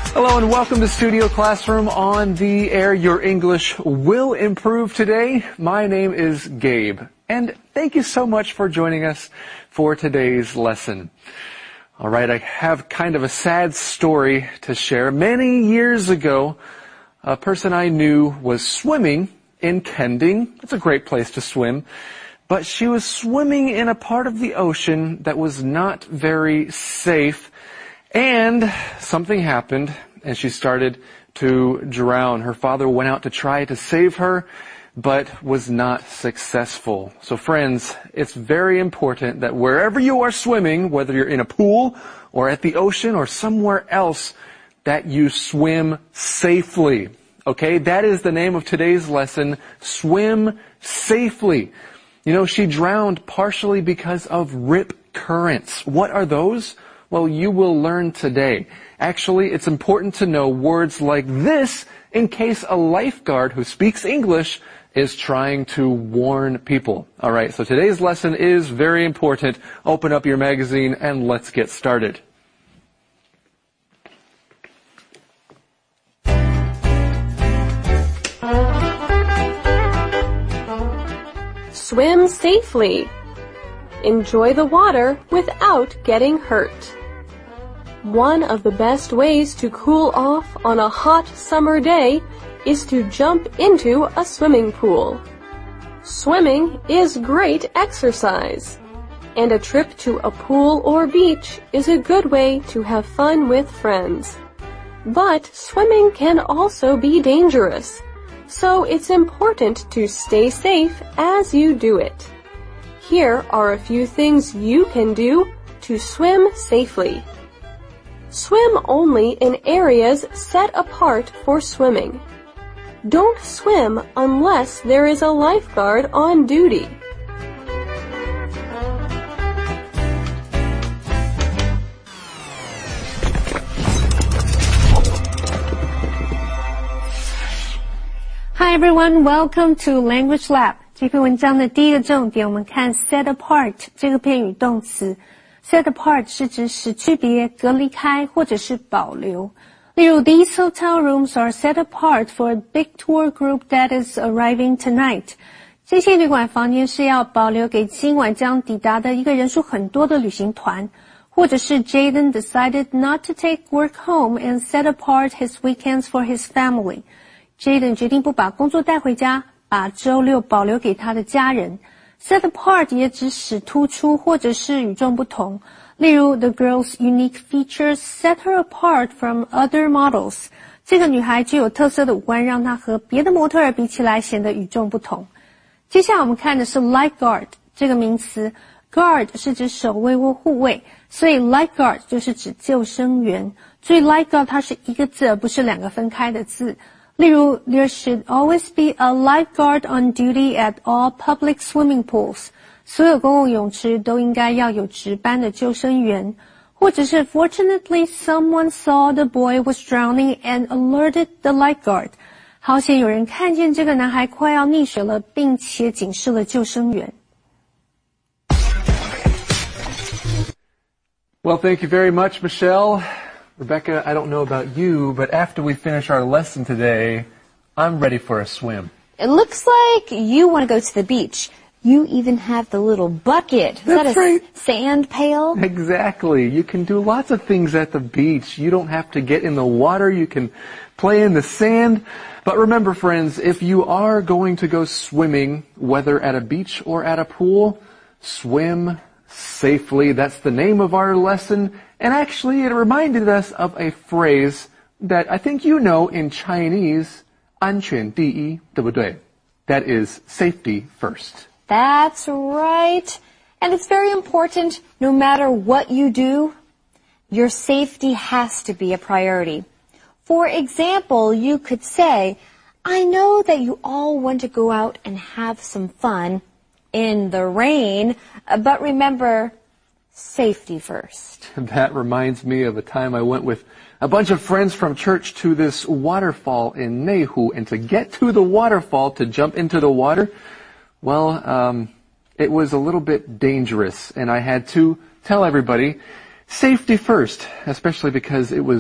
Hello and welcome to Studio Classroom on the air. Your English will improve today. My name is Gabe, and thank you so much for joining us for today's lesson. All right, I have kind of a sad story to share. Many years ago, a person I knew was swimming in Kending. It's a great place to swim. But she was swimming in a part of the ocean that was not very safe. And something happened, and she started to drown. Her father went out to try to save her, but was not successful. So friends, it's very important that wherever you are swimming, whether you're in a pool or at the ocean or somewhere else, that you swim safely. Okay, that is the name of today's lesson, swim safely. You know, she drowned partially because of rip currents. What are those? Well, you will learn today. Actually, it's important to know words like this in case a lifeguard who speaks English is trying to warn people. All right, so today's lesson is very important. Open up your magazine and let's get started. Swim safely. Enjoy the water without getting hurt. One of the best ways to cool off on a hot summer day is to jump into a swimming pool. Swimming is great exercise, and a trip to a pool or beach is a good way to have fun with friends. But swimming can also be dangerous, so it's important to stay safe as you do it. Here are a few things you can do to swim safely. Swim only in areas set apart for swimming. Don't swim unless there is a lifeguard on duty. Hi everyone, welcome to Language Lab. 这篇文章的第一个重点，我们看 set apart 这个片语动词。set apart 是指使区别、隔离开或者是保留。例如 These hotel rooms are set apart for a big tour group that is arriving tonight. 这些旅馆房间是要保留给今晚将抵达的一个人数很多的旅行团。或者是 Jaden decided not to take work home and set apart his weekends for his family. Jaden 决定不把工作带回家，把周六保留给他的家人。Set apart 也指使突出或者是与众不同。例如 The girl's unique features set her apart from other models. 这个女孩具有特色的五官，让她和别的模特儿比起来显得与众不同。接下来我们看的是 lifeguard 这个名词。Guard 是指守卫或护卫，所以 lifeguard 就是指救生员。注意 lifeguard 它是一个字而不是两个分开的字。例如 There should always be a lifeguard on duty at all public swimming pools. 所有公共泳池都应该要有值班的救生员。或者是 Fortunately, someone saw the boy was drowning and alerted the lifeguard. 好险有人看见这个男孩快要溺水了，并且警示了救生员。 Well, thank you very much, Michelle. Rebecca, I don't know about you, but after we finish our lesson today, I'm ready for a swim. It looks like you want to go to the beach. You even have the little bucket. Is That's that a right. Sand pail? Exactly. You can do lots of things at the beach. You don't have to get in the water. You can play in the sand. But remember, friends, if you are going to go swimming, whether at a beach or at a pool, swim safely. That's the name of our lesson. And actually, it reminded us of a phrase that I think you know in Chinese, 安全第一, 对不对? That is safety first. That's right. And it's very important, no matter what you do, your safety has to be a priority. For example, you could say, I know that you all want to go out and have some fun in the rain, but remember, safety first. That reminds me of a time I went with a bunch of friends from church to this waterfall in Neihu, and to get to the waterfall, to jump into the water, well, it was a little bit dangerous, and I had to tell everybody, safety first, especially because it was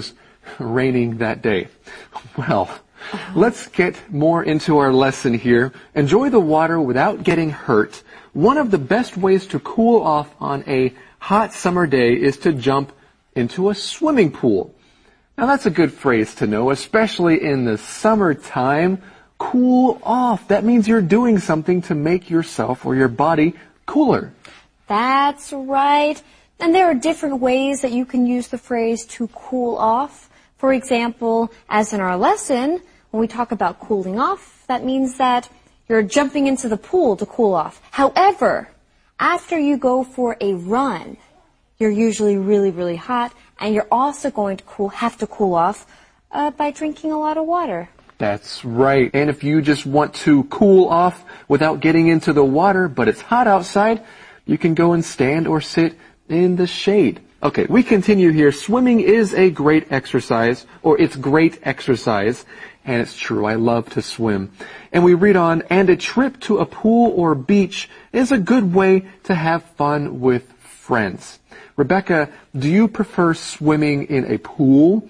raining that day. Well, let's get more into our lesson here. Enjoy the water without getting hurt. One of the best ways to cool off on a hot summer day is to jump into a swimming pool. Now that's a good phrase to know, especially in the summertime. Cool off. That means you're doing something to make yourself or your body cooler. That's right. And there are different ways that you can use the phrase to cool off. For example, as in our lesson, when we talk about cooling off, that means that you're jumping into the pool to cool off. However, after you go for a run, you're usually really, really hot, and you're also going to have to cool off by drinking a lot of water. That's right. And if you just want to cool off without getting into the water, but it's hot outside, you can go and stand or sit in the shade. Okay, we continue here. Swimming is a great exercise, or it's great exercise. And it's true, I love to swim. And we read on, and a trip to a pool or beach is a good way to have fun with friends. Rebecca, do you prefer swimming in a pool,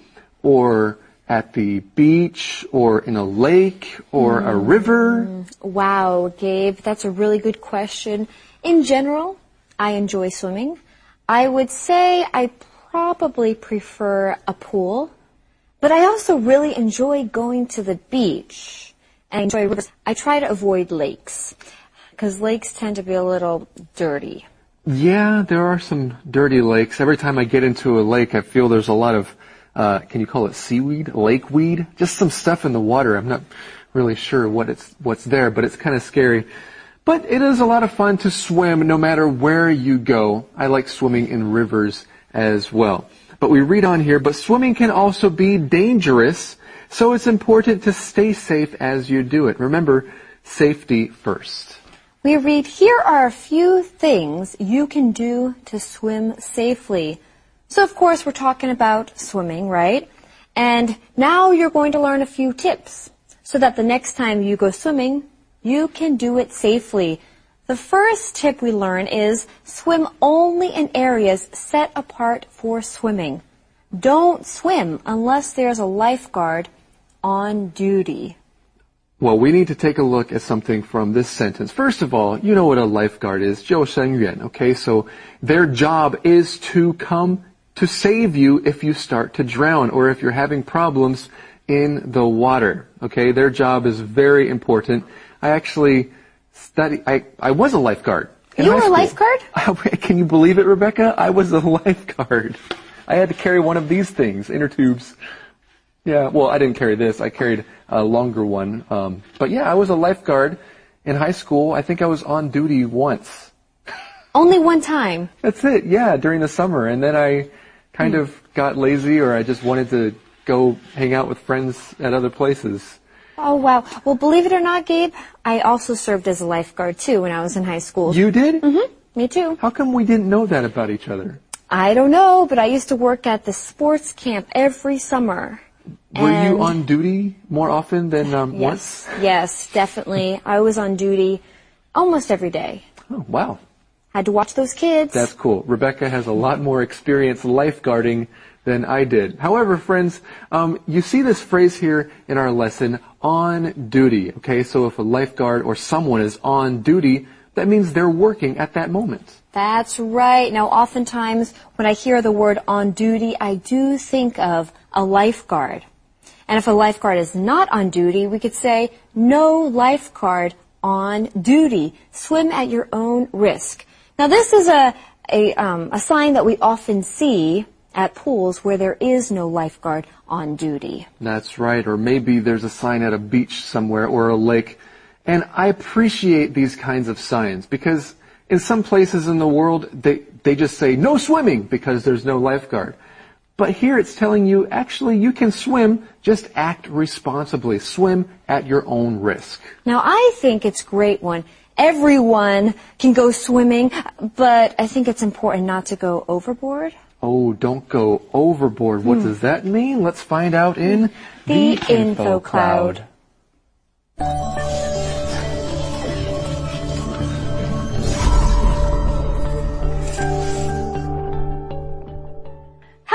or at the beach, or in a lake, or a river? Wow, Gabe, that's a really good question. In general, I enjoy swimming. I would say I probably prefer a pool, but I also really enjoy going to the beach. And I enjoy rivers. I try to avoid lakes, because lakes tend to be a little dirty. Yeah, there are some dirty lakes. Every time I get into a lake, I feel there's a lot of, can you call it seaweed, lakeweed? Just some stuff in the water. I'm not really sure what's there, but it's kind of scary. But it is a lot of fun to swim no matter where you go. I like swimming in rivers as well. But we read on here, but swimming can also be dangerous, so it's important to stay safe as you do it. Remember, safety first. We read, here are a few things you can do to swim safely. So, of course, we're talking about swimming, right? And now you're going to learn a few tips so that the next time you go swimming, you can do it safely. The first tip we learn is swim only in areas set apart for swimming. Don't swim unless there's a lifeguard on duty. Well, we need to take a look at something from this sentence. First of all, you know what a lifeguard is, 救生员, okay? So their job is to come to save you if you start to drown or if you're having problems in the water, okay? Their job is very important. I actually I was a lifeguard. You were a lifeguard? Can you believe it, Rebecca? I was a lifeguard. I had to carry one of these things, inner tubes. Yeah, well, I didn't carry this. I carried a longer one. But yeah, I was a lifeguard in high school. I think I was on duty once. Only one time? That's it, yeah, during the summer. And then I kind of got lazy, or I just wanted to go hang out with friends at other places. Oh, wow. Well, believe it or not, Gabe, I also served as a lifeguard, too, when I was in high school. You did? Mm-hmm. Me, too. How come we didn't know that about each other? I don't know, but I used to work at the sports camp every summer. Were you on duty more often than once? Yes, definitely. I was on duty almost every day. Oh, wow. Had to watch those kids. That's cool. Rebecca has a lot more experience lifeguarding than I did. However, friends, you see this phrase here in our lesson, on duty. Okay, so if a lifeguard or someone is on duty, that means they're working at that moment. That's right. Now, oftentimes when I hear the word on duty, I do think of a lifeguard. And if a lifeguard is not on duty, we could say no lifeguard on duty. Swim at your own risk. Now, this is a sign that we often see at pools where there is no lifeguard on duty. That's right. Or maybe there's a sign at a beach somewhere or a lake. And I appreciate these kinds of signs because in some places in the world, they just say no swimming because there's no lifeguard. But here it's telling you, actually, you can swim, just act responsibly. Swim at your own risk. Now, I think it's great when everyone can go swimming, but I think it's important not to go overboard. Oh, don't go overboard. What does that mean? Let's find out in the Info Cloud.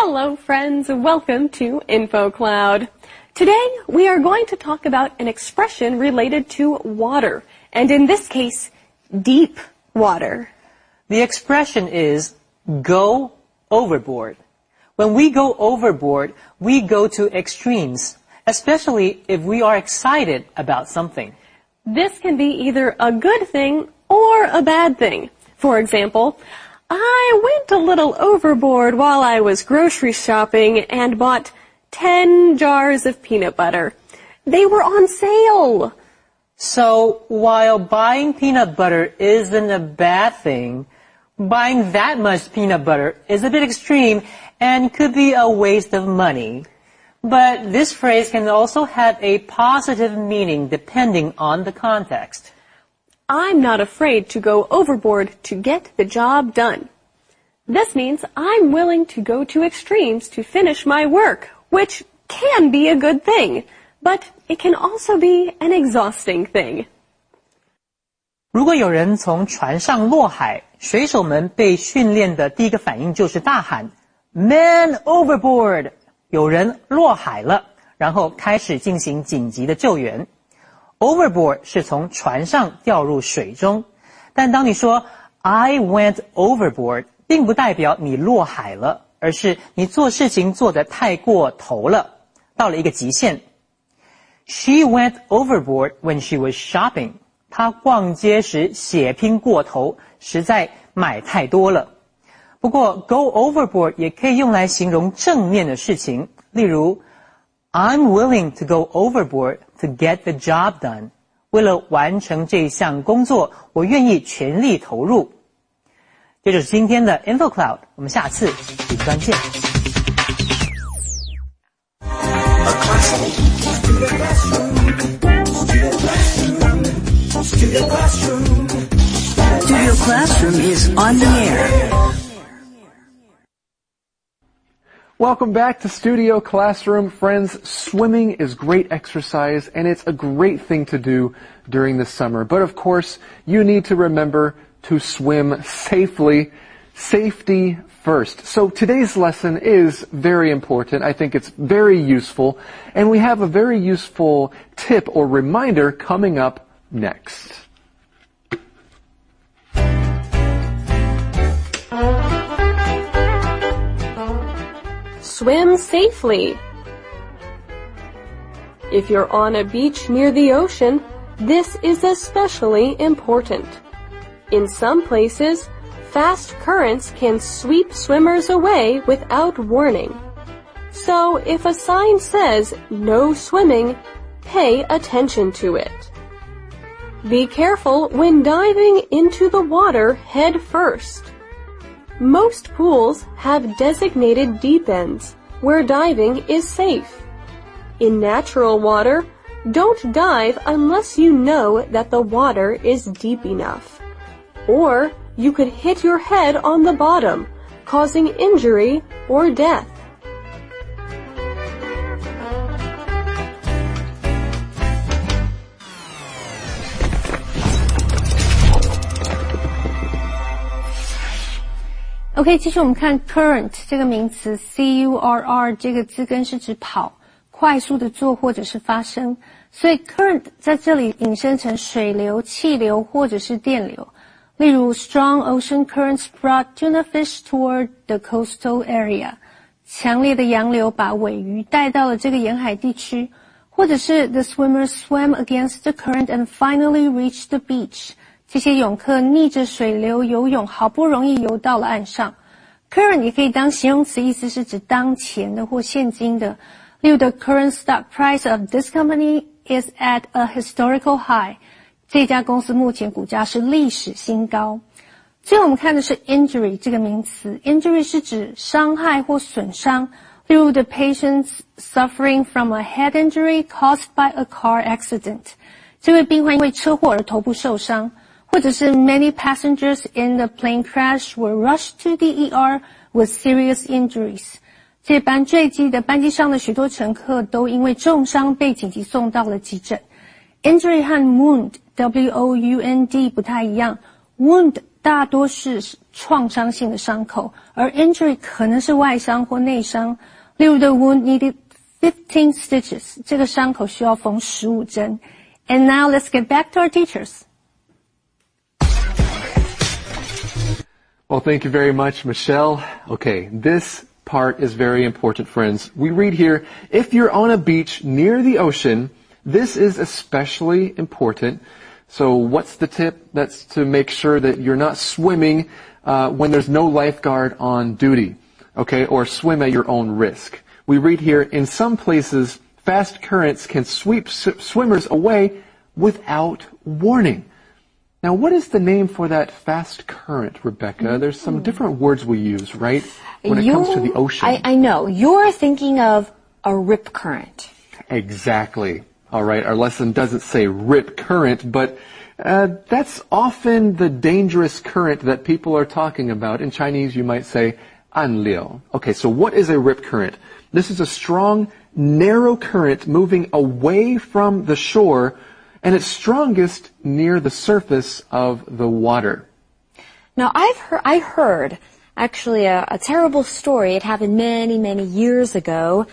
Hello, friends. Welcome to InfoCloud. Today, we are going to talk about an expression related to water, and in this case, deep water. The expression is go overboard. When we go overboard, we go to extremes, especially if we are excited about something. This can be either a good thing or a bad thing. For example, I went a little overboard while I was grocery shopping and bought 10 jars of peanut butter. They were on sale. So while buying peanut butter isn't a bad thing, buying that much peanut butter is a bit extreme and could be a waste of money. But this phrase can also have a positive meaning depending on the context. I'm not afraid to go overboard to get the job done. This means I'm willing to go to extremes to finish my work, which can be a good thing, but it can also be an exhausting thing. 如果有人从船上落海，水手们被训练的第一个反应就是大喊 Man overboard! 有人落海了，然后开始进行紧急的救援。Overboard 是从船上掉入水中，但当你说 I went overboard 并不代表你落海了，而是你做事情做得太过头了，到了一个极限。She went overboard when she was shopping. 她逛街时血拼过头，实在买太多了。不过 go overboard 也可以用来形容正面的事情，例如 I'm willing to go overboard to get the job done. 为了完成这项工作，我愿意全力投入。这就是今天的 InfoCloud， 我们下次云端见。 Studio Classroom is on the air. Welcome back to Studio Classroom. Friends, swimming is great exercise and it's a great thing to do during the summer. But of course, you need to remember to swim safely. Safety first. So today's lesson is very important. I think it's very useful. And we have a very useful tip or reminder coming up next. Swim safely. If you're on a beach near the ocean, this is especially important. In some places, fast currents can sweep swimmers away without warning. So if a sign says no swimming, pay attention to it. Be careful when diving into the water head first. Most pools have designated deep ends where diving is safe. In natural water, don't dive unless you know that the water is deep enough. Or you could hit your head on the bottom, causing injury or death. OK， 继续我们看 current 这个名词 C-U-R-R 这个字根是指跑，快速的做或者是发生，所以 current 在这里引申成水流、气流或者是电流。例如 strong ocean currents brought tuna fish toward the coastal area， 强烈的洋流把尾鱼带到了这个沿海地区，或者是 the swimmers swam against the current and finally reached the beach， 这些泳客逆着水流游泳，好不容易游到了岸上。current 也可以当形容词，意思是指当前的或现今的。例如 the current stock price of this company is at a historical high， 这家公司目前股价是历史新高。最后我们看的是 injury 这个名词， injury 是指伤害或损伤，例如 the patients suffering from a head injury caused by a car accident， 这位病患因为车祸而头部受伤，或者是 many passengers in the plane crash were rushed to the ER with serious injuries， 这班坠机的班机上的许多乘客都因为重伤被紧急送到了急诊。Injury 和 wound W-O-U-N-D 不太一样， wound 大多是创伤性的伤口，而 injury 可能是外伤或内伤。例如 the wound needed 15 stitches， 这个伤口需要缝15针。And now let's get back to our teachers. Well, thank you very much, Michelle. Okay, this part is very important, friends. We read here, if you're on a beach near the ocean, this is especially important. So what's the tip? That's to make sure that you're not swimming when there's no lifeguard on duty, okay, or swim at your own risk. We read here, in some places, fast currents can sweep swimmers away without warning. Now, what is the name for that fast current, Rebecca? There's some different words we use, right, when it comes to the ocean. I know. You're thinking of a rip current. Exactly. All right, our lesson doesn't say rip current, but that's often the dangerous current that people are talking about. In Chinese, you might say 暗流. Okay, so what is a rip current? This is a strong, narrow current moving away from the shore, and it's strongest near the surface of the water. Now, I heard actually a terrible story. It happened many, many years ago.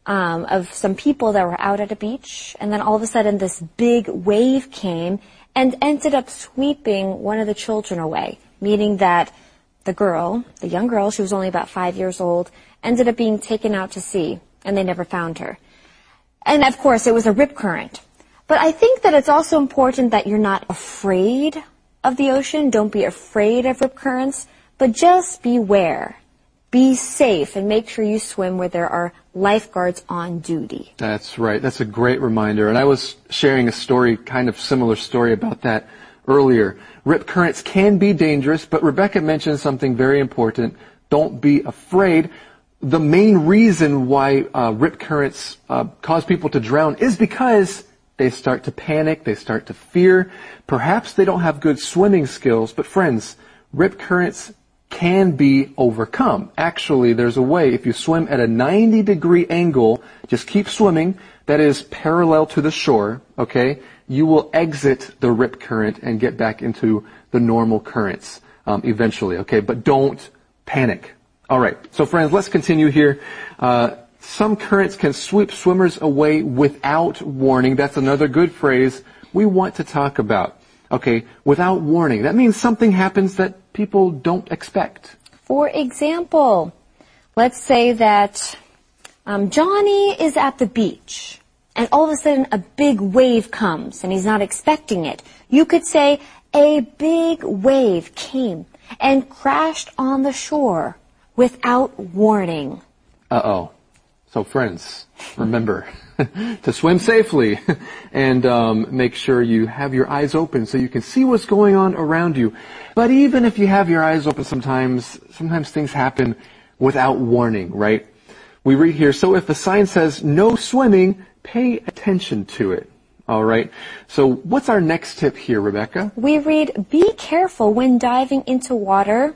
Of some people that were out at a beach, and then all of a sudden this big wave came and ended up sweeping one of the children away, meaning that the young girl, she was only about 5 years old, ended up being taken out to sea, and they never found her. And of course, it was a rip current. But I think that it's also important that you're not afraid of the ocean. Don't be afraid of rip currents, but just beware. Be safe and make sure you swim where there are lifeguards on duty. That's right. That's a great reminder. And I was sharing a story, kind of similar story about that earlier. Rip currents can be dangerous, but Rebecca mentioned something very important. Don't be afraid. The main reason why rip currents cause people to drown is because they start to panic, they start to fear. Perhaps they don't have good swimming skills, but friends, rip currents can be overcome. Actually, there's a way. If you swim at a 90-degree angle, just keep swimming, that is parallel to the shore, okay, you will exit the rip current and get back into the normal currents eventually, okay, but don't panic. All right, so friends, let's continue here. Some currents can sweep swimmers away without warning. That's another good phrase we want to talk about. Okay, without warning. That means something happens that people don't expect. For example, let's say that Johnny is at the beach, and all of a sudden a big wave comes, and he's not expecting it. You could say, a big wave came and crashed on the shore without warning. Uh-oh. So friends, remember to swim safely and make sure you have your eyes open so you can see what's going on around you. But even if you have your eyes open sometimes things happen without warning, right? We read here, so if a sign says no swimming, pay attention to it. All right. So what's our next tip here, Rebecca? We read, be careful when diving into water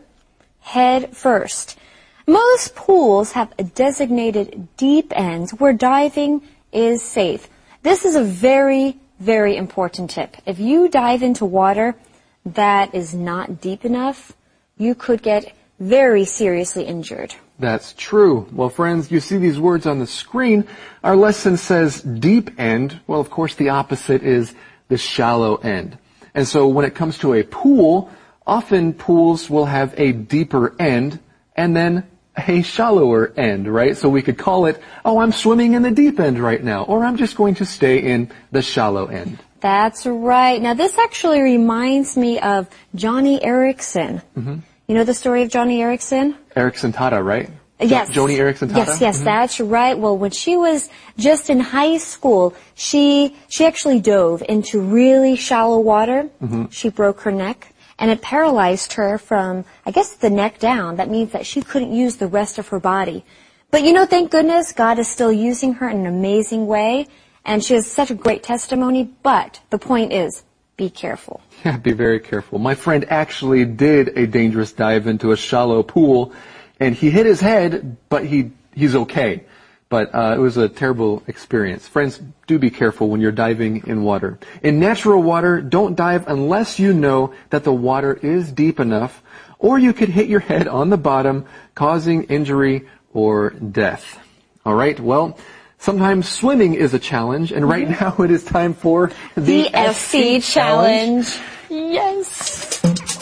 head first. Most pools have a designated deep end where diving is safe. This is a very, very important tip. If you dive into water that is not deep enough, you could get very seriously injured. That's true. Well, friends, you see these words on the screen. Our lesson says deep end. Well, of course, the opposite is the shallow end. And so when it comes to a pool, often pools will have a deeper end and then a shallower end, right? So we could call it, oh, I'm swimming in the deep end right now, or I'm just going to stay in the shallow end. That's right. Now, this actually reminds me of Johnny Erickson. Mm-hmm. You know the story of Johnny Erickson? Erickson Tada, right? Yes. Joni Eareckson Tada? Yes, that's right. Well, when she was just in high school, she actually dove into really shallow water. Mm-hmm. She broke her neck. And it paralyzed her from, I guess, the neck down. That means that she couldn't use the rest of her body. But thank goodness, God is still using her in an amazing way. And she has such a great testimony. But the point is, be careful. Yeah, be very careful. My friend actually did a dangerous dive into a shallow pool. And he hit his head, but he's okay. but it was a terrible experience. Friends, do be careful when you're diving in water. In natural water, don't dive unless you know that the water is deep enough, or you could hit your head on the bottom, causing injury or death. All right, well, sometimes swimming is a challenge, and right now it is time for the SC Challenge. Yes.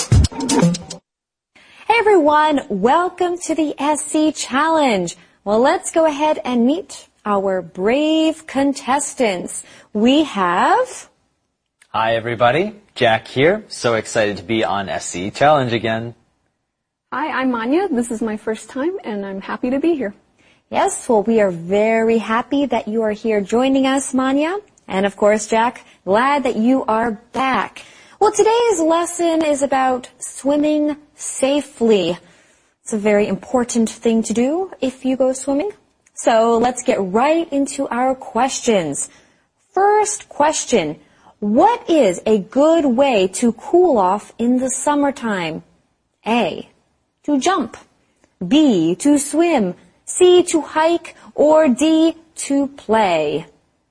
Hey everyone, welcome to the SC Challenge. Well, let's go ahead and meet our brave contestants. We have... Hi everybody, Jack here. So excited to be on SC Challenge again. Hi, I'm Manya. This is my first time, and I'm happy to be here. Yes, well, we are very happy that you are here joining us, Manya. And of course, Jack, glad that you are back. Well, today's lesson is about swimming safely. It's a very important thing to do if you go swimming. So let's get right into our questions. First question, what is a good way to cool off in the summertime? A, to jump. B, to swim. C, to hike. Or D, to play.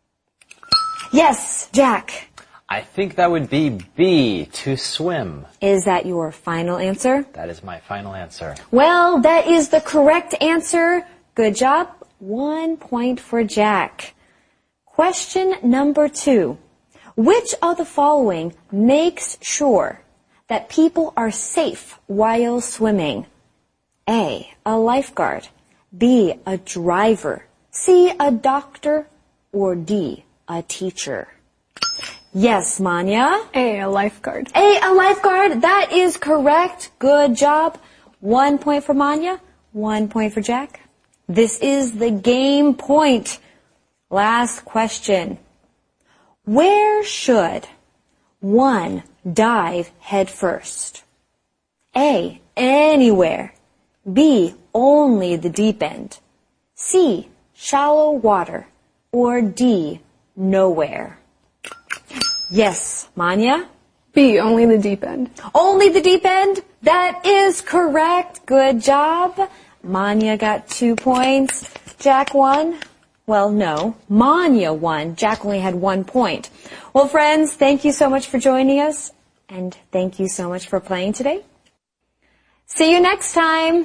Yes, Jack. I think that would be B, to swim. Is that your final answer? That is my final answer. Well, that is the correct answer. Good job. 1 point for Jack. Question number 2. Which of the following makes sure that people are safe while swimming? A, a lifeguard. B, a driver. C, a doctor. Or D, a teacher. Yes, Manya. A lifeguard. A lifeguard. That is correct. Good job. 1 point for Manya. 1 point for Jack. This is the game point. Last question. Where should one dive head first? A, anywhere. B, only the deep end. C, shallow water. Or D, nowhere. Yes, Manya? B, only the deep end. Only the deep end? That is correct. Good job. Manya got 2 points. Jack won. Well, no. Manya won. Jack only had 1 point. Well, friends, thank you so much for joining us. And thank you so much for playing today. See you next time.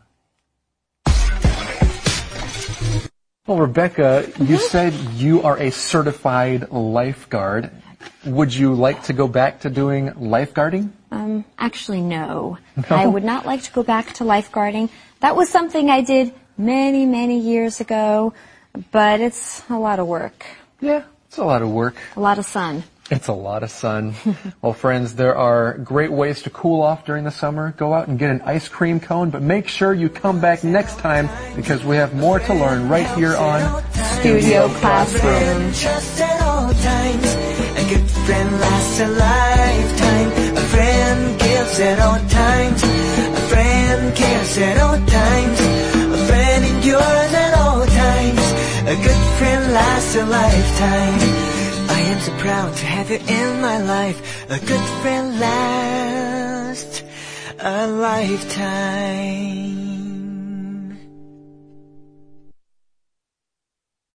Well, Rebecca, you said you are a certified lifeguard. Would you like to go back to doing lifeguarding? Actually, no. I would not like to go back to lifeguarding. That was something I did many, many years ago, but it's a lot of work. Yeah, it's a lot of work. A lot of sun. It's a lot of sun. Well, friends, there are great ways to cool off during the summer. Go out and get an ice cream cone, but make sure you come back next time because we have more to learn right here on Studio Classroom. Just at all times, a good friend lasts a lifetime. A friend gives at all times. A friend cares at all times. A friend endures at all times. A good friend lasts a lifetime. I am so proud to have you in my life. A good friend lasts a lifetime.